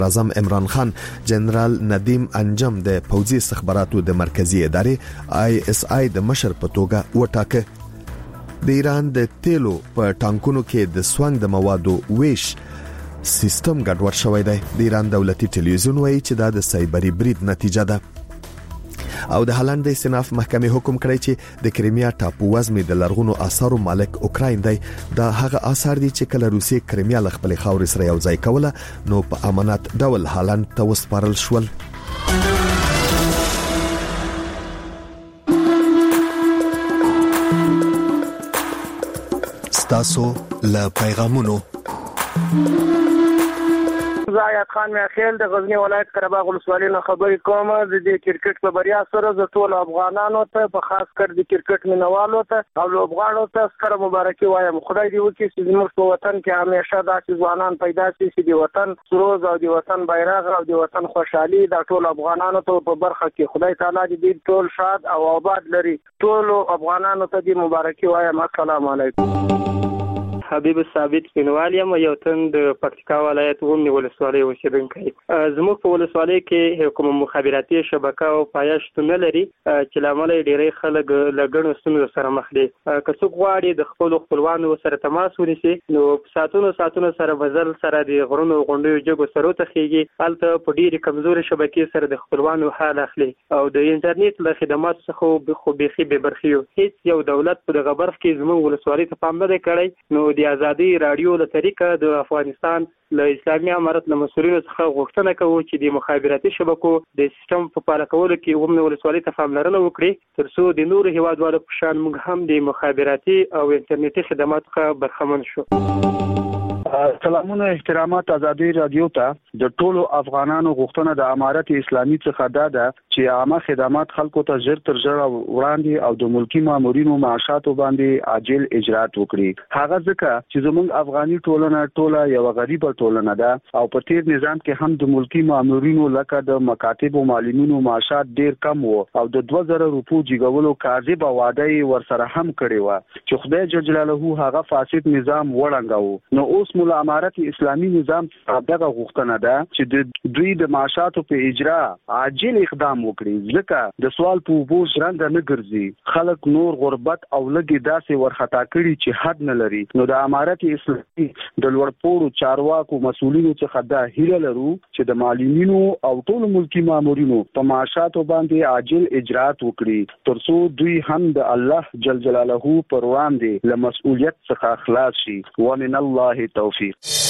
اعظم عمران خان جنرال ندیم انجم د پوځي استخباراتو د مرکزی ادارې ISI د مشر په توګه وټاکه. د ایران د تیلو په ټانکونو کې د سوانګ د موادو ویش سیستم ګډوډ شوی دی. د ایران دولتي ټلویزیون وایي چې دا د سایبری برید نتیجه ده. او د هالند د استناف محکمې حکم کړی چې د کریمیا ټاپو وزمې د لرغونو آثارو مالک اوکراین دی. دا هغه آثار دي چې کله روسیې کریمیا له خپل خاورې سره یو ځای کوله نو په امانت ډول هالند ته وسپارل شول. ستاسو له پیغامونو زاید خان میاخیل د غزنی ولایت قرهباغ ولسوالۍ نه خبرې کوم. د کرکټ په بریا سره د ټول افغانانو ته په خاص کر د کرکټ مینوالو ته او لوبغاړو ته ستر مبارکي وایم. خدای دې وکړي چې زموږ په وطن کې همیشه داسې ځوانان پیدا شي چې د وطن سروز او د وطن بیرغ او د وطن خوشحالي د ټول افغانانو ته په برخه کې خدای تعالی دې ټول شاد او آباد لري. ټول افغانانو ته دې مبارکي وایم. السلام علیکم. حبیب ثابت پینوال یم، یو تن د پکتیکا ولایت ومنی ولسوالۍ اوسیدونکی. زموږ په ولسوالۍ کې کوم مخابراتي شبکه او پایښت نه لري چې لامل ډیری خلک لګڼو ستونزو سره مخ دي. که څوک غواړي د خپل خپلوانو سره تماس ونیسي نو ساتونو سره بزل سره د غرونو غونډیو جګو سره تخیږي. البته په ډیره کمزوري شبکې سره د خپلوانو حال اخلي او د انټرنیټ له خدماتو څخه خو بيخي به برخیو. هیڅ یو دولت په دغه برخه کې زموږ ولسوالۍ ته پام نه کړی. نو د آزادي رادیو له طریقه د افغانستان له اسلامي امارت له مسؤلینو څخه غوښتنه کوو چې د مخابراتي شبکو د سیستم په پاله کولو کې ومنه ولسوالۍ ته پاملرنه وکړي ترڅو د نورو هیوادوالو په شان موږ هم د مخابراتي او انټرنیټي خدماتو څخه برخمن شو. سلامونه احترامات آزادي رادیو ته. د ټولو افغانانو غوښتنه د امارت اسلامي څخه ده چې عامه خدمات خلکو ته ژر تر ژره وړاندې او د ملکی مامورینو معاشاتو باندې عاجل اجرات وکړي. هغه ځکه چې زموږ افغاني ټولنه ټوله یو غریبه ټولنه ده او په تیر نظام کې هم د ملکی مامورینو لکه د مکاتب او معلمینو معاشات ډیر کم وو او د 2000 روپو جیګولو کاذب وعده ورسره هم کړی و چې خدای جل جلاله هغه فاسد نظام وړانداو. نو اوس مولا امارت اسلامي نظام دغه غوښتنه ده چې د دوی د معاشاتو په اجرا عاجل اقدام وکړي ځکه د سوال په وبو ژوند نه ګرځي. خلک نور غربت او لګي داسې ورخطا کړي چې حد نه لري. نو د امارت اسلامي د لوړپوړو چارواکو مسؤلینو څخه دا هیله لرو چې د معلمینو او ټول ملکی مامورینو په معاشاتو باندې عاجل اجرات وکړي ترڅو دوی هم د الله جل جلاله پر وړاندې له مسؤلیت څخه خلاص شي. ومن الله توفیق.